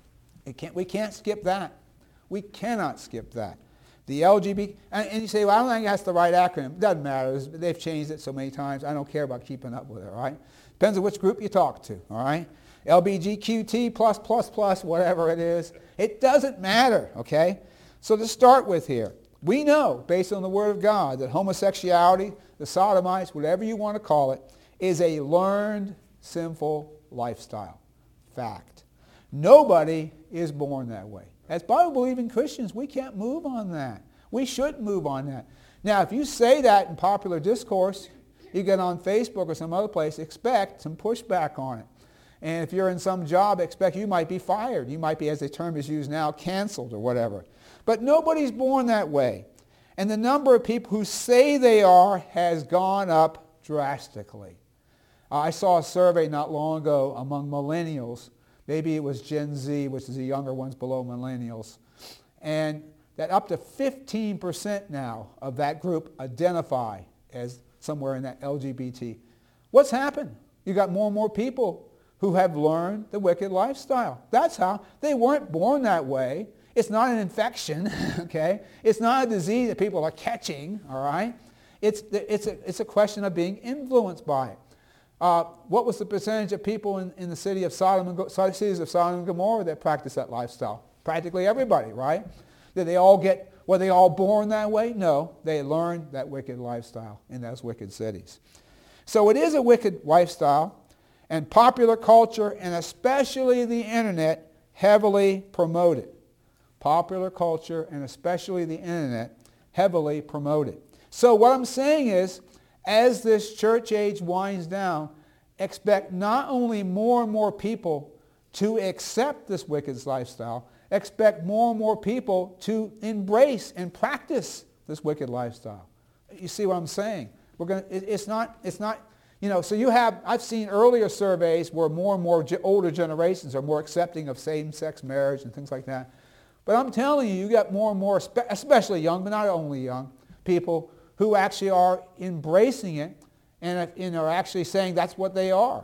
Speaker 3: It can't, we can't skip that. We cannot skip that. The L G B T, and, and you say, well, I don't think that's the right acronym. It doesn't matter. They've changed it so many times. I don't care about keeping up with it, all right? Depends on which group you talk to, all right? L B G Q T plus, plus, plus, whatever it is. It doesn't matter, okay? So to start with here, we know, based on the Word of God, that homosexuality, the sodomites, whatever you want to call it, is a learned sinful lifestyle. Fact. Nobody is born that way. As Bible-believing Christians, we can't move on that. We shouldn't move on that. Now, if you say that in popular discourse, you get on Facebook or some other place, expect some pushback on it. And if you're in some job, expect you might be fired. You might be, as the term is used now, canceled or whatever. But nobody's born that way. And the number of people who say they are has gone up drastically. Uh, I saw a survey not long ago among millennials. Maybe it was Gen Z, which is the younger ones below millennials. And that up to fifteen percent now of that group identify as somewhere in that L G B T. What's happened? You got more and more people who have learned the wicked lifestyle. That's how. They weren't born that way. It's not an infection, okay? It's not a disease that people are catching, all right? It's, it's, a, it's a question of being influenced by it. Uh, what was the percentage of people in, in the city of Sodom and, cities of Sodom and Gomorrah that practiced that lifestyle? Practically everybody, right? Did they all get, were they all born that way? No, they learned that wicked lifestyle in those wicked cities. So it is a wicked lifestyle. And popular culture, and especially the internet, heavily promote it. Popular culture, and especially the internet, heavily promote it. So what I'm saying is, as this church age winds down, expect not only more and more people to accept this wicked lifestyle, expect more and more people to embrace and practice this wicked lifestyle. You see what I'm saying? We're going. It, it's not. It's not. You know, so you have, I've seen earlier surveys where more and more ge- older generations are more accepting of same-sex marriage and things like that. But I'm telling you, you got more and more, especially young, but not only young, people who actually are embracing it and, and are actually saying that's what they are.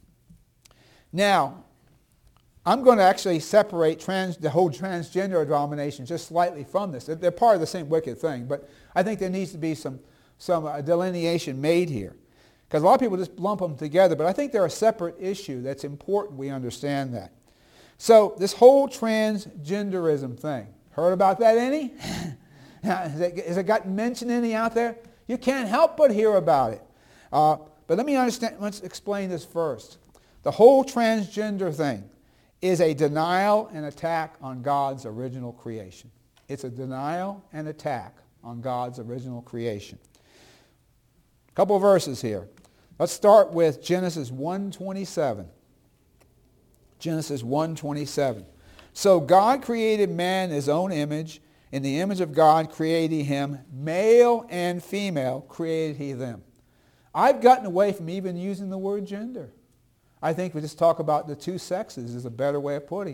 Speaker 3: Now, I'm going to actually separate trans, the whole transgender abomination just slightly from this. They're part of the same wicked thing, but I think there needs to be some, some uh, delineation made here. Because a lot of people just lump them together, but I think they're a separate issue that's important we understand that. So this whole transgenderism thing, heard about that any? Has it, has it gotten mentioned any out there? You can't help but hear about it. Uh, but let me understand, let's explain this first. The whole transgender thing is a denial and attack on God's original creation. It's a denial and attack on God's original creation. A couple of verses here. Let's start with Genesis one twenty-seven. Genesis one twenty-seven. So God created man in his own image. In the image of God created he him. Male and female created he them. I've gotten away from even using the word gender. I think we just talk about the two sexes is a better way of putting it.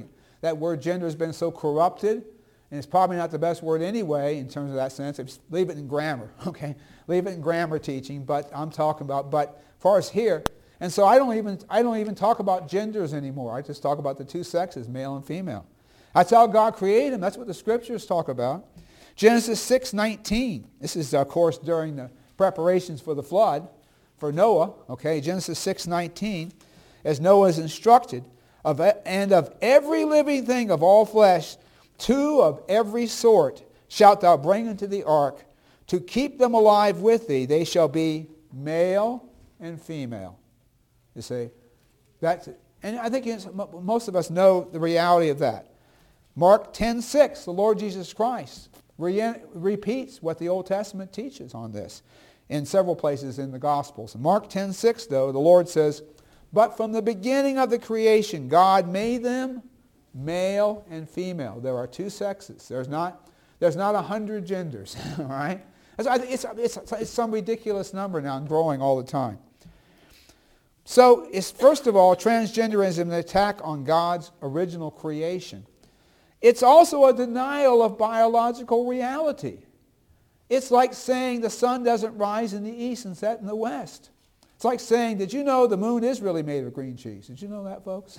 Speaker 3: that word gender has been so corrupted, and it's probably not the best word anyway in terms of that sense. It's, leave it in grammar, okay? Leave it in grammar teaching, but I'm talking about, but as far as here, and so I don't even I don't even talk about genders anymore. I just talk about the two sexes, male and female. That's how God created them. That's what the scriptures talk about. Genesis six nineteen. This is, of course, during the preparations for the flood for Noah. Okay, Genesis six nineteen. As Noah is instructed, of and of every living thing of all flesh, two of every sort shalt thou bring into the ark, to keep them alive with thee. They shall be male and female. You see, that's it. And I think it's, most of us know the reality of that. Mark ten six, the Lord Jesus Christ re- repeats what the Old Testament teaches on this in several places in the Gospels. In Mark ten six, though, the Lord says, but from the beginning of the creation, God made them male and female. There are two sexes. There's not, there's not a hundred genders, all right? It's, it's, it's some ridiculous number now and growing all the time. So, it's, first of all, transgenderism is an attack on God's original creation. It's also a denial of biological reality. It's like saying the sun doesn't rise in the east and set in the west. It's like saying, did you know the moon is really made of green cheese? Did you know that, folks?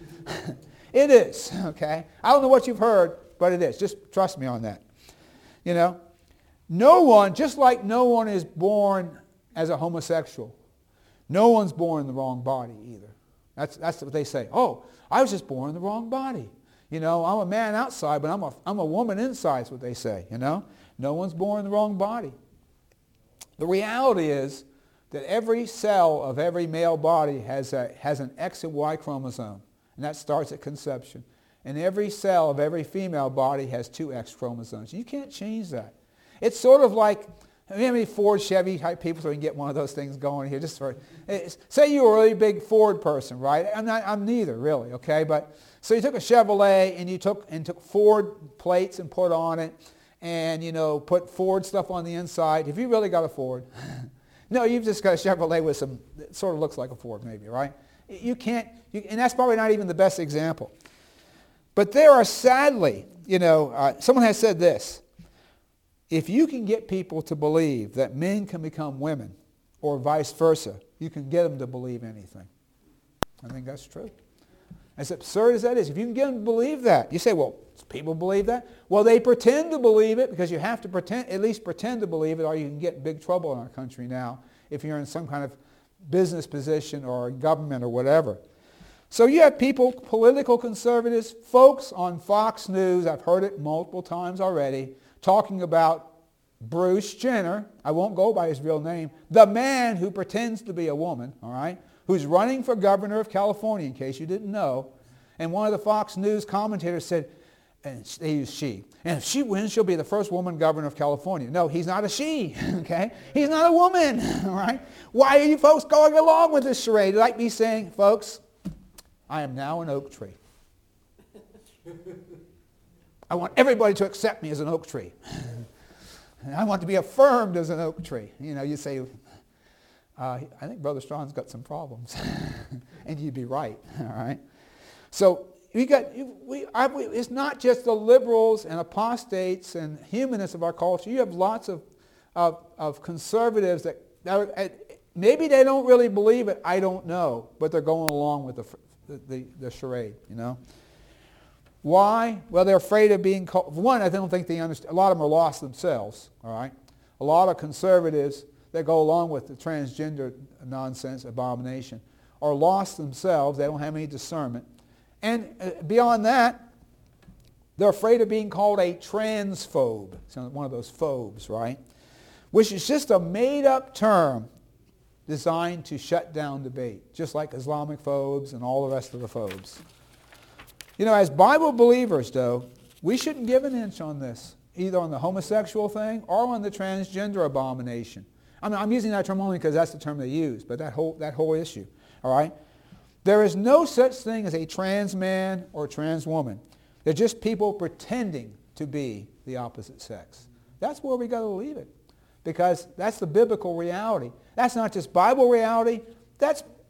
Speaker 3: It is, okay? I don't know what you've heard, but it is. Just trust me on that. You know, no one, just like no one is born as a homosexual, no one's born in the wrong body either. That's, that's what they say. Oh, I was just born in the wrong body. You know, I'm a man outside, but I'm a, I'm a woman inside is what they say, you know. No one's born in the wrong body. The reality is that every cell of every male body has, a, has an X and Y chromosome, and that starts at conception. And every cell of every female body has two X chromosomes. You can't change that. It's sort of like, I mean, how many Ford, Chevy type people so we can get one of those things going here? Just for, say you were a really big Ford person, right? I'm not, I'm neither really, okay? But so you took a Chevrolet and you took and took Ford plates and put on it, and you know put Ford stuff on the inside. Have you really got a Ford? No, you've just got a Chevrolet with some, it sort of looks like a Ford maybe, right? You can't, you, and that's probably not even the best example. But there are sadly, you know, uh, someone has said this, if you can get people to believe that men can become women or vice versa, you can get them to believe anything. I think that's true. As absurd as that is, if you can get them to believe that, you say, well, people believe that? Well, they pretend to believe it because you have to pretend, at least pretend to believe it, or you can get in big trouble in our country now if you're in some kind of business position or government or whatever. So you have people, political conservatives, folks on Fox News, I've heard it multiple times already, talking about Bruce Jenner, I won't go by his real name, the man who pretends to be a woman, all right, who's running for governor of California, in case you didn't know. And one of the Fox News commentators said, and they use she, and if she wins, she'll be the first woman governor of California. No, he's not a she, okay? He's not a woman, all right? Why are you folks going along with this charade? Like me saying, folks, I am now an oak tree. I want everybody to accept me as an oak tree. And I want to be affirmed as an oak tree. You know, you say, uh, I think Brother Strawn's got some problems. And you'd be right, all right? So we got, we, I, we, it's not just the liberals and apostates and humanists of our culture. You have lots of, of, of conservatives that, that are, maybe they don't really believe it, I don't know, but they're going along with the, the, the, the charade, you know? Why? Well, they're afraid of being called. One, I don't think they understand. A lot of them are lost themselves, all right? A lot of conservatives that go along with the transgender nonsense, abomination, are lost themselves. They don't have any discernment. And beyond that, they're afraid of being called a transphobe. It's one of those phobes, right? Which is just a made-up term designed to shut down debate, just like Islamic phobes and all the rest of the phobes. You know, as Bible believers, though, we shouldn't give an inch on this, either on the homosexual thing or on the transgender abomination. I mean, I'm using that term only because that's the term they use, but that whole, that whole issue, all right? There is no such thing as a trans man or trans woman. They're just people pretending to be the opposite sex. That's where we got to leave it, because that's the biblical reality. That's not just Bible reality. That's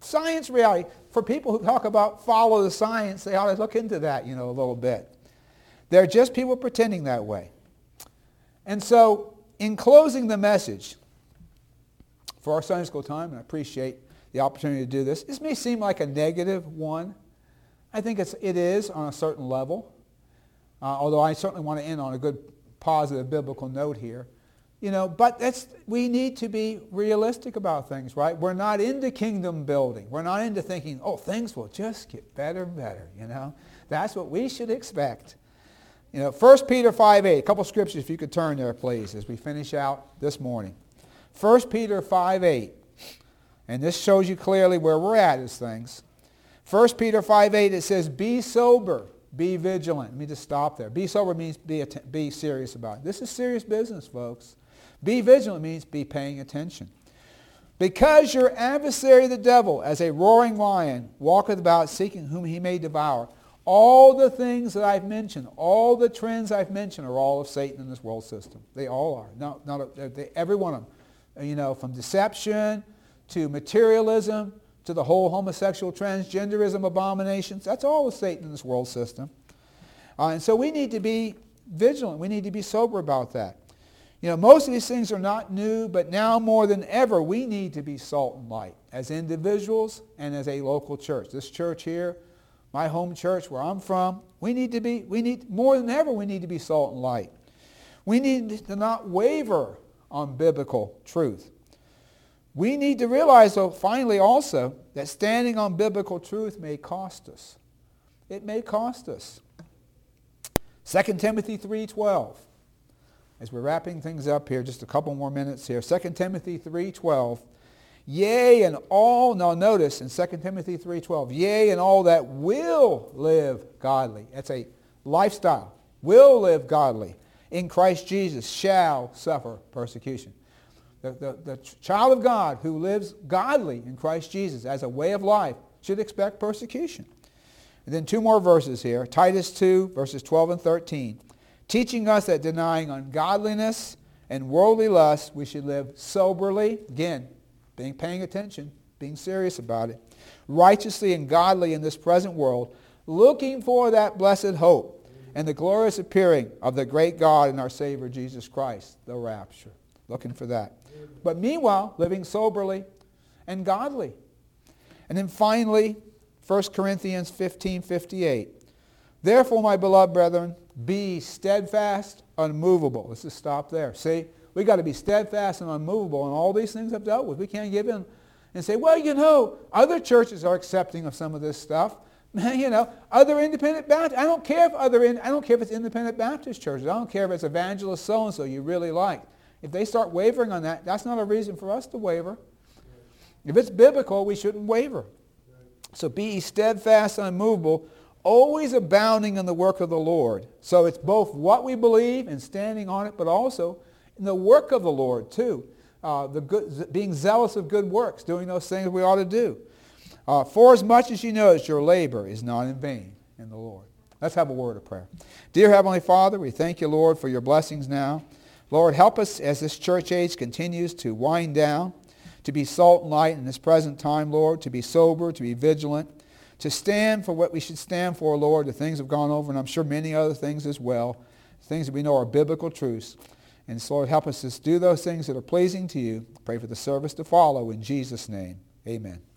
Speaker 3: science reality. For people who talk about follow the science, they ought to look into that, you know, a little bit. They're just people pretending that way. And so, in closing the message for our Sunday school time, and I appreciate the opportunity to do this, this may seem like a negative one. I think it's, it is on a certain level, uh, although I certainly want to end on a good, positive biblical note here. You know, but that's, we need to be realistic about things, right? We're not into kingdom building. We're not into thinking, oh, things will just get better and better, you know. That's what we should expect. You know, First Peter five eight, a couple scriptures if you could turn there, please, as we finish out this morning. First Peter five eight, and this shows you clearly where we're at as things. First Peter five eight, it says, be sober, be vigilant. Let me just stop there. Be sober means be, att- be serious about it. This is serious business, folks. Be vigilant means be paying attention. Because your adversary the devil, as a roaring lion, walketh about seeking whom he may devour. All the things that I've mentioned, all the trends I've mentioned are all of Satan in this world system. They all are. Not, not, they, every one of them. You know, from deception to materialism to the whole homosexual transgenderism abominations. That's all of Satan in this world system. Uh, and so we need to be vigilant. We need to be sober about that. You know, most of these things are not new, but now more than ever, we need to be salt and light as individuals and as a local church. This church here, my home church where I'm from, we need to be, we need, more than ever, we need to be salt and light. We need to not waver on biblical truth. We need to realize, though, finally also, that standing on biblical truth may cost us. It may cost us. Second Timothy three twelve. As we're wrapping things up here, just a couple more minutes here. Second Timothy three twelve. Yea, and all, now notice in Second Timothy three twelve, yea, and all that will live godly. That's a lifestyle. Will live godly in Christ Jesus shall suffer persecution. The, the, the child of God who lives godly in Christ Jesus as a way of life should expect persecution. And then two more verses here. Titus two, verses twelve and thirteen. Teaching us that denying ungodliness and worldly lust, we should live soberly, again, being paying attention, being serious about it, righteously and godly in this present world, looking for that blessed hope and the glorious appearing of the great God and our Savior Jesus Christ, the rapture. Looking for that. But meanwhile, living soberly and godly. And then finally, First Corinthians fifteen fifty-eight. Therefore, my beloved brethren, be steadfast, unmovable. Let's just stop there. See, we got to be steadfast and unmovable in all these things I've dealt with. We can't give in and say, well, you know, other churches are accepting of some of this stuff. You know, other independent Baptists. I don't care if other in, I don't care if it's independent Baptist churches. I don't care if it's evangelist so and so you really like. If they start wavering on that, that's not a reason for us to waver. If it's biblical, we shouldn't waver. So be ye steadfast and unmovable, always abounding in the work of the Lord. So it's both what we believe and standing on it, but also in the work of the Lord too. Uh, the good, being zealous of good works, doing those things we ought to do. Uh, for as much as you know that your labor is not in vain in the Lord. Let's have a word of prayer. Dear Heavenly Father, we thank you, Lord, for your blessings now. Lord, help us as this church age continues to wind down, to be salt and light in this present time, Lord, to be sober, to be vigilant, to stand for what we should stand for, Lord. The things have gone over, and I'm sure many other things as well, things that we know are biblical truths. And so, Lord, help us to do those things that are pleasing to you. Pray for the service to follow in Jesus' name. Amen.